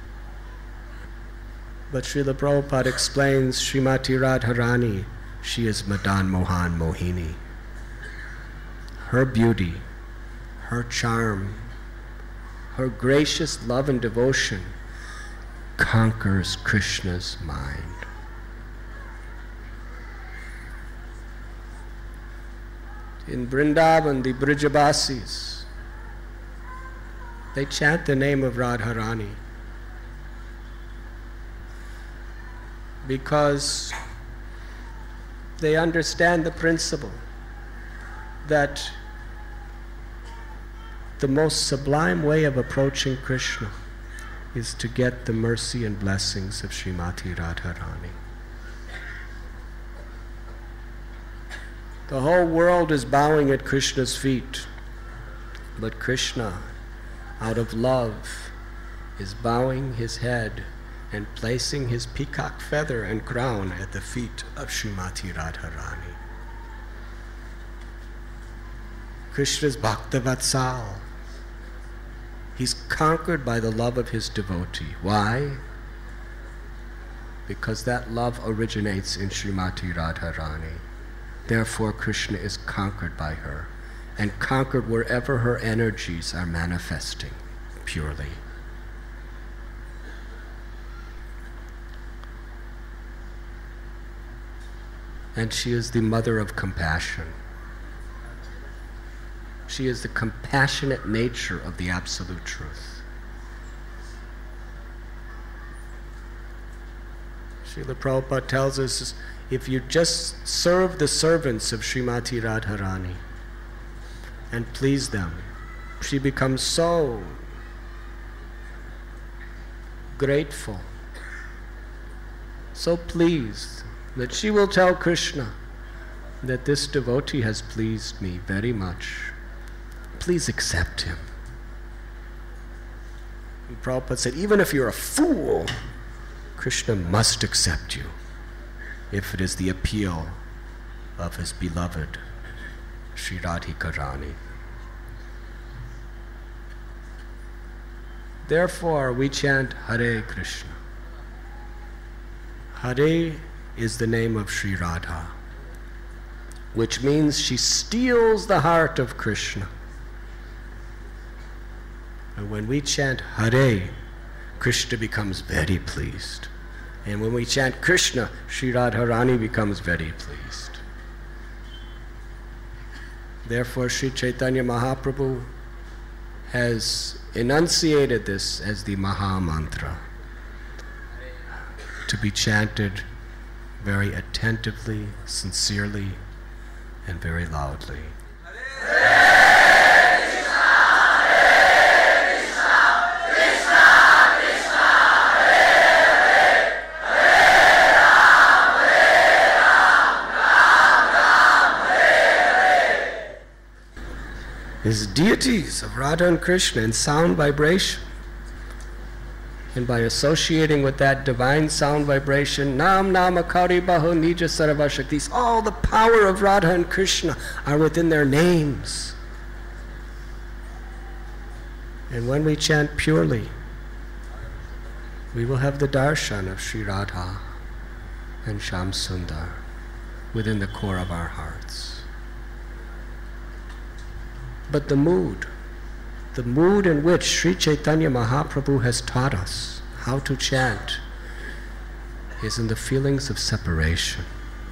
[SPEAKER 1] But Srila Prabhupada explains Srimati Radharani, she is Madan Mohan Mohini. Her beauty, her charm, her gracious love and devotion conquers Krishna's mind. In Vrindavan, the Brijabasis, they chant the name of Radharani because they understand the principle that the most sublime way of approaching Krishna is to get the mercy and blessings of Srimati Radharani. The whole world is bowing at Krishna's feet, but Krishna, out of love, is bowing his head and placing his peacock feather and crown at the feet of Srimati Radharani. Krishna's Bhaktavatsal. He's conquered by the love of his devotee. Why? Because that love originates in Srimati Radharani. Therefore, Krishna is conquered by her, and conquered wherever her energies are manifesting purely. And she is the mother of compassion. She is the compassionate nature of the Absolute Truth. Srila Prabhupada tells us, if you just serve the servants of Srimati Radharani and please them, she becomes so grateful, so pleased, that she will tell Krishna that this devotee has pleased me very much. Please accept him. And Prabhupada said, even if you're a fool, Krishna must accept you if it is the appeal of his beloved Sri Radhika Rani. Therefore, we chant Hare Krishna. Hare is the name of Sri Radha, which means she steals the heart of Krishna. And when we chant Hare, Krishna becomes very pleased. And when we chant Krishna, Sri Radharani becomes very pleased. Therefore, Sri Chaitanya Mahaprabhu has enunciated this as the Maha Mantra, to be chanted very attentively, sincerely, and very loudly. Is deities of Radha and Krishna in sound vibration. And by associating with that divine sound vibration, Nam Namakari Bahu Nija Sarvashaktis, all the power of Radha and Krishna are within their names. And when we chant purely, we will have the darshan of Sri Radha and Shyam Sundar within the core of our hearts. But the mood, the mood in which Sri Chaitanya Mahaprabhu has taught us how to chant, is in the feelings of separation.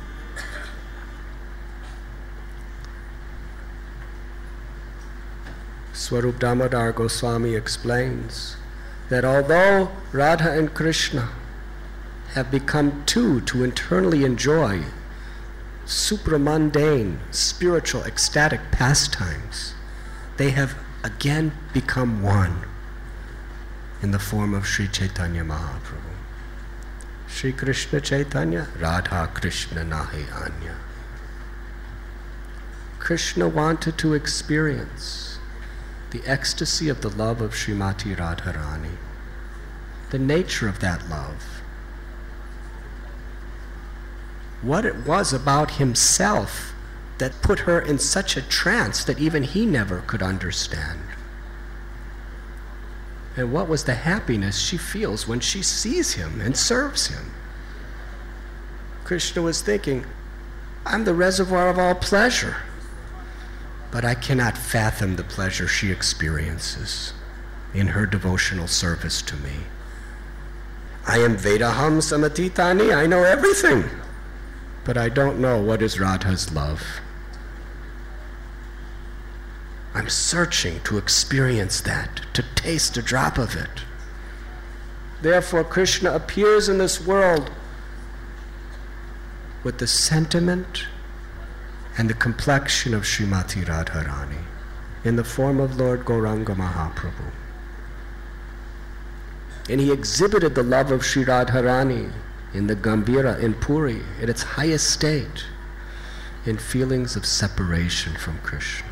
[SPEAKER 1] Swarup Damodar Goswami explains that although Radha and Krishna have become two to internally enjoy supramundane, spiritual, ecstatic pastimes, they have again become one in the form of Sri Chaitanya Mahaprabhu. Sri Krishna Chaitanya, Radha Krishna Nahi Anya. Krishna wanted to experience the ecstasy of the love of Srimati Radharani, the nature of that love, what it was about himself that put her in such a trance that even he never could understand. And what was the happiness she feels when she sees him and serves him? Krishna was thinking, I'm the reservoir of all pleasure, but I cannot fathom the pleasure she experiences in her devotional service to me. I am Vedaham Samatitani, I know everything, but I don't know what is Radha's love. I'm searching to experience that, to taste a drop of it. Therefore, Krishna appears in this world with the sentiment and the complexion of Srimati Radharani in the form of Lord Gauranga Mahaprabhu. And he exhibited the love of Sri Radharani in the Gambhira, in Puri, at its highest state, in feelings of separation from Krishna.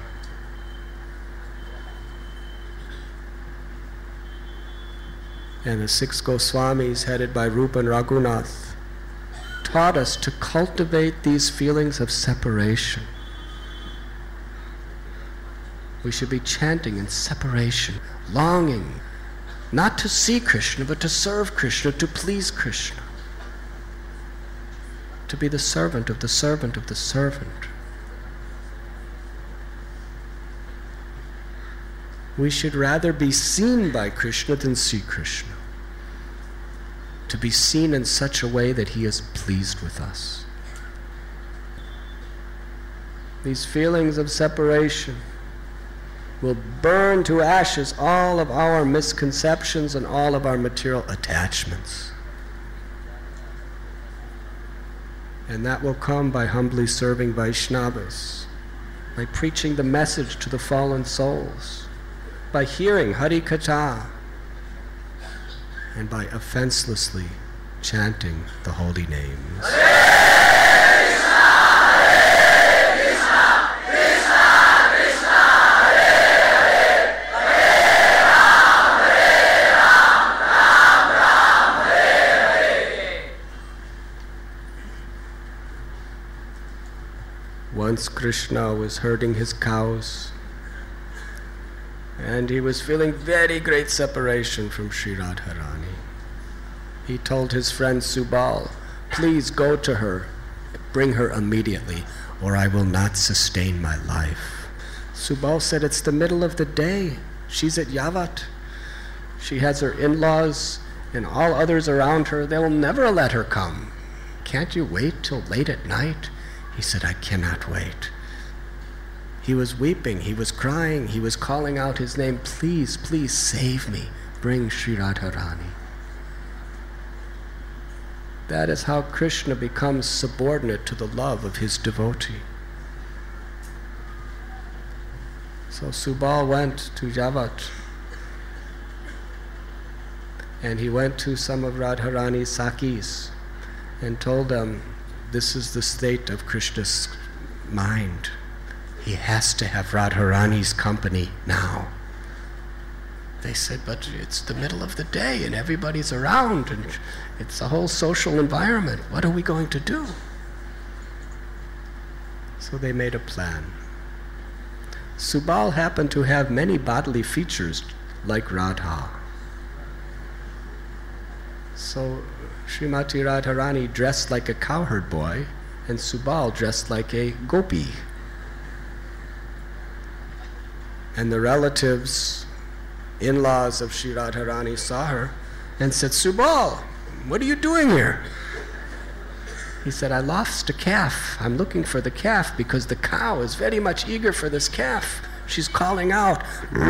[SPEAKER 1] And the six Goswamis, headed by Rupa and Raghunath, taught us to cultivate these feelings of separation. We should be chanting in separation, longing, not to see Krishna, but to serve Krishna, to please Krishna, to be the servant of the servant of the servant. We should rather be seen by Krishna than see Krishna. To be seen in such a way that he is pleased with us. These feelings of separation will burn to ashes all of our misconceptions and all of our material attachments. And that will come by humbly serving Vaishnavas, by preaching the message to the fallen souls, by hearing Hari Katha, and by offenselessly chanting the holy names. Once Krishna was herding his cows, and he was feeling very great separation from Sri Radharani. He told his friend Subal, please go to her, bring her immediately, or I will not sustain my life. Subal said, it's the middle of the day. She's at Yavat. She has her in-laws and all others around her. They will never let her come. Can't you wait till late at night? He said, I cannot wait. He was weeping, he was crying, he was calling out his name, please, please save me, bring Sri Radharani. That is how Krishna becomes subordinate to the love of his devotee. So Subal went to Javat, and he went to some of Radharani's Sakis and told them, this is the state of Krishna's mind. He has to have Radharani's company now. They said, but it's the middle of the day and everybody's around and it's a whole social environment. What are we going to do? So they made a plan. Subal happened to have many bodily features like Radha. So Srimati Radharani dressed like a cowherd boy and Subal dressed like a gopi. And the relatives, in-laws of Sri Radharani saw her and said, Subal, what are you doing here? He said, I lost a calf. I'm looking for the calf because the cow is very much eager for this calf. She's calling out.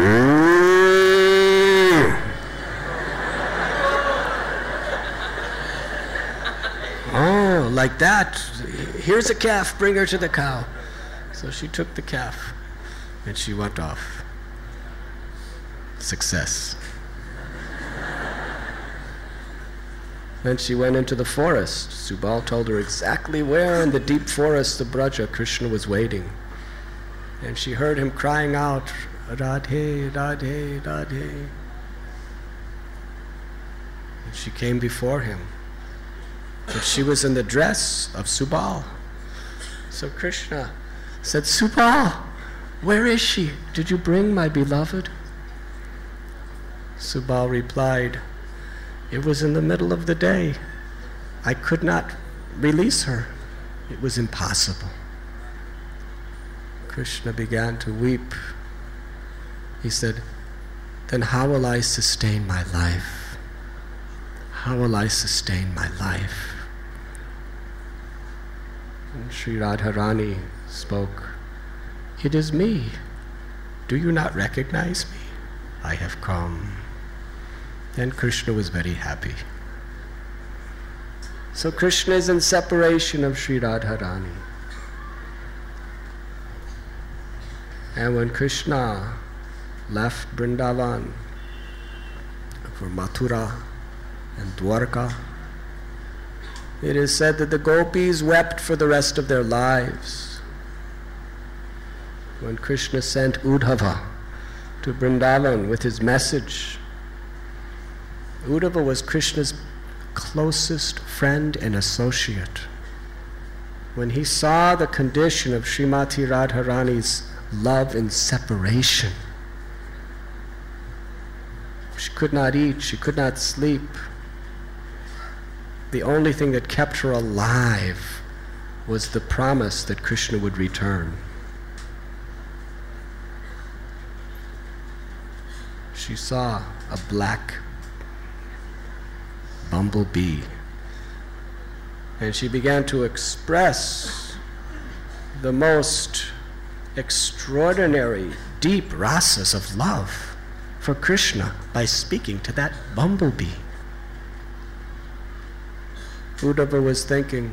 [SPEAKER 1] Oh, like that. Here's a calf, bring her to the cow. So she took the calf and she went off. Success. Then she went into the forest. Subal told her exactly where in the deep forest of Braja Krishna was waiting. And she heard him crying out, Radhe, Radhe, Radhe. And she came before him. But she was in the dress of Subal. So Krishna said, Subal, where is she? Did you bring my beloved? Subal replied, it was in the middle of the day. I could not release her. It was impossible. Krishna began to weep. He said, then how will I sustain my life? How will I sustain my life? And Sri Radharani spoke, it is me. Do you not recognize me? I have come. Then Krishna was very happy. So Krishna is in separation of Sri Radharani. And when Krishna left Vrindavan for Mathura and Dwarka, it is said that the gopis wept for the rest of their lives. When Krishna sent Uddhava to Vrindavan with his message, Uddhava was Krishna's closest friend and associate. When he saw the condition of Srimati Radharani's love in separation, she could not eat, she could not sleep. The only thing that kept her alive was the promise that Krishna would return. She saw a black bumblebee, and she began to express the most extraordinary, deep rasas of love for Krishna by speaking to that bumblebee. Uddhava was thinking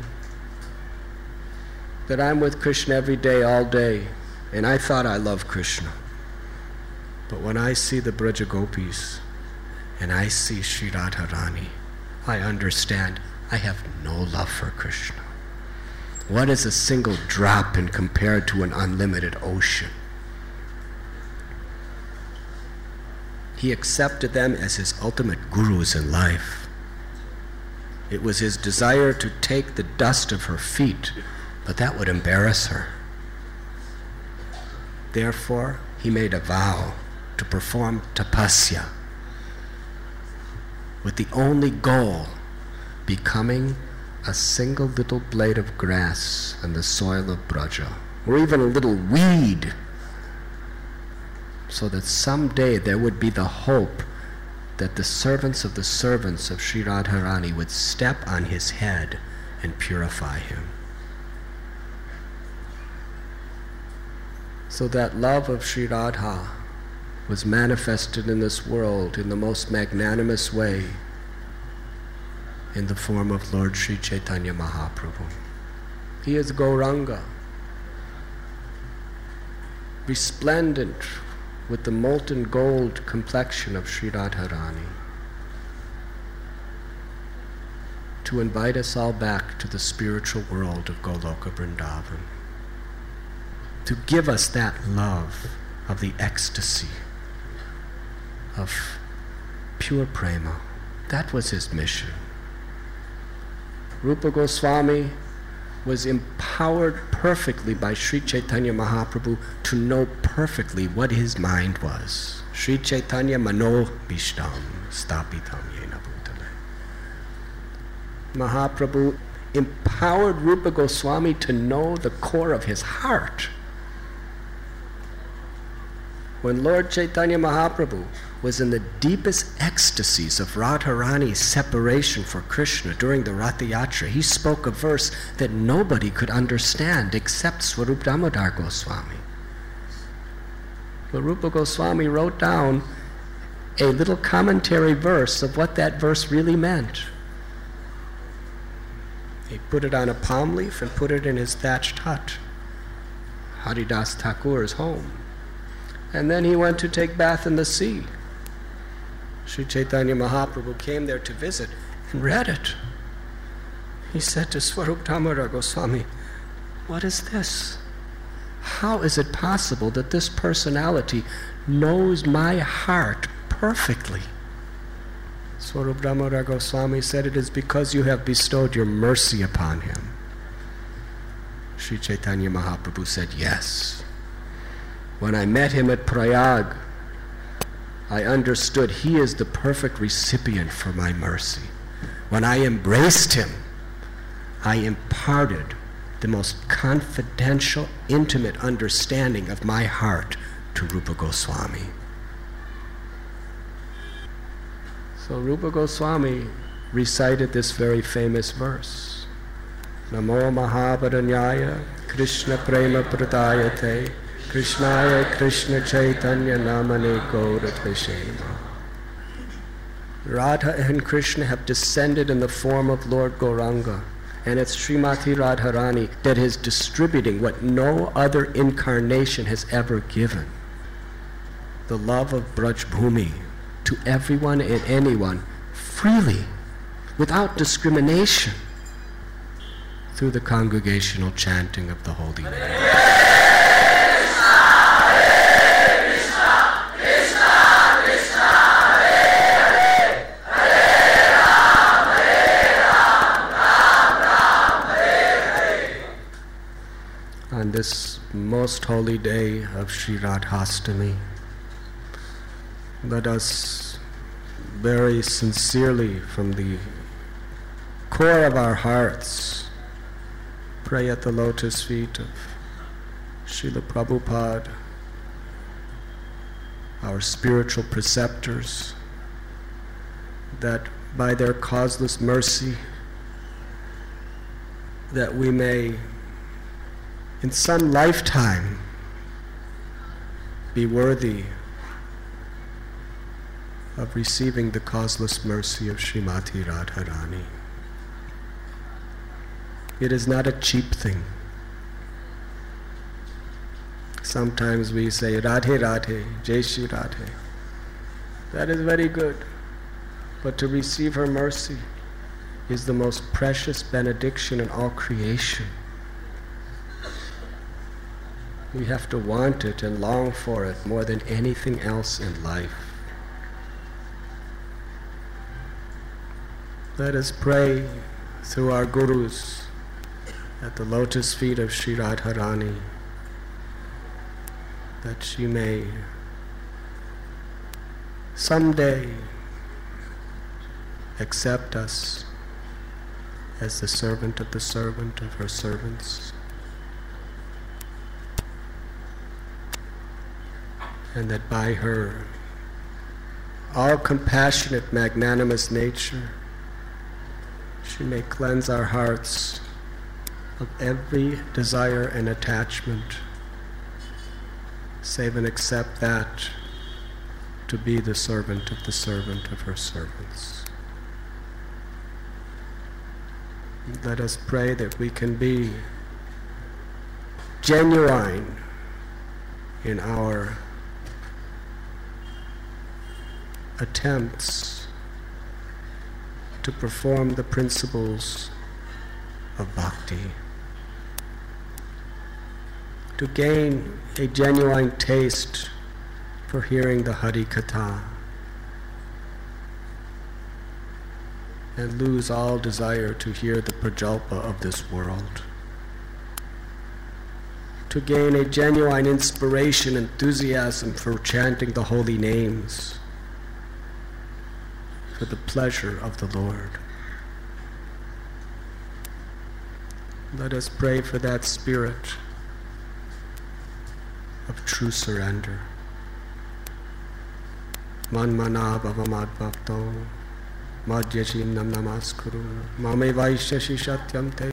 [SPEAKER 1] that I'm with Krishna every day, all day, and I thought I loved Krishna. But when I see the Braja Gopis and I see Sri Radharani, I understand I have no love for Krishna. What is a single drop in compared to an unlimited ocean? He accepted them as his ultimate gurus in life. It was his desire to take the dust of her feet, but that would embarrass her. Therefore, he made a vow to perform tapasya, with the only goal becoming a single little blade of grass on the soil of Braja, or even a little weed, so that someday there would be the hope that the servants of the servants of Sri Radharani would step on his head and purify him. So that love of Sri Radha was manifested in this world in the most magnanimous way in the form of Lord Sri Chaitanya Mahaprabhu. He is Gauranga, resplendent with the molten gold complexion of Sri Radharani, to invite us all back to the spiritual world of Goloka Vrindavan, to give us that love of the ecstasy of pure prema. That was his mission. Rupa Goswami was empowered perfectly by Sri Chaitanya Mahaprabhu to know perfectly what his mind was. Sri Chaitanya Mano Bhishtam Stapitam Yena Bhutale. Mahaprabhu empowered Rupa Goswami to know the core of his heart. When Lord Chaitanya Mahaprabhu was in the deepest ecstasies of Radharani's separation for Krishna during the Ratha Yatra, he spoke a verse that nobody could understand except Swarup Damodar Goswami. Swarupa Goswami wrote down a little commentary verse of what that verse really meant. He put it on a palm leaf and put it in his thatched hut, Haridas Thakur's home. And then he went to take bath in the sea. Sri Chaitanya Mahaprabhu came there to visit and read it. He said to Swarup Damodar Goswami, "What is this? How is it possible that this personality knows my heart perfectly?" Swarup Damodar Goswami said, "It is because you have bestowed your mercy upon him." Sri Chaitanya Mahaprabhu said, "Yes. When I met him at Prayag, I understood he is the perfect recipient for my mercy. When I embraced him, I imparted the most confidential, intimate understanding of my heart to Rupa Goswami." So Rupa Goswami recited this very famous verse. Namo Mahabharanyaya Krishna Prema Pradayate Krishnaya Krishna Chaitanya Namane Gauratashema. Radha and Krishna have descended in the form of Lord Gauranga, and it's Srimati Radharani that is distributing what no other incarnation has ever given. The love of Braj Bhumi to everyone and anyone freely, without discrimination, through the congregational chanting of the holy name. On this most holy day of Sri Radhastami, let us very sincerely from the core of our hearts pray at the lotus feet of Srila Prabhupada, our spiritual preceptors, that by their causeless mercy that we may in some lifetime be worthy of receiving the causeless mercy of Srimati Radharani. It is not a cheap thing. Sometimes we say, Radhe Radhe, Jai Shri Radhe. That is very good. But to receive her mercy is the most precious benediction in all creation. We have to want it and long for it more than anything else in life. Let us pray through our gurus at the lotus feet of Sri Radharani that she may someday accept us as the servant of the servant of her servants, and that by her all-compassionate, magnanimous nature she may cleanse our hearts of every desire and attachment, save and accept that to be the servant of the servant of her servants. Let us pray that we can be genuine in our attempts to perform the principles of bhakti, to gain a genuine taste for hearing the Hari Katha, and lose all desire to hear the prajalpa of this world, to gain a genuine inspiration, enthusiasm for chanting the holy names, for the pleasure of the Lord. Let us pray for that spirit of true surrender. Manmana bhavamat bhakto Madhyachimnam namaskuru Mame vaishyasi satyam te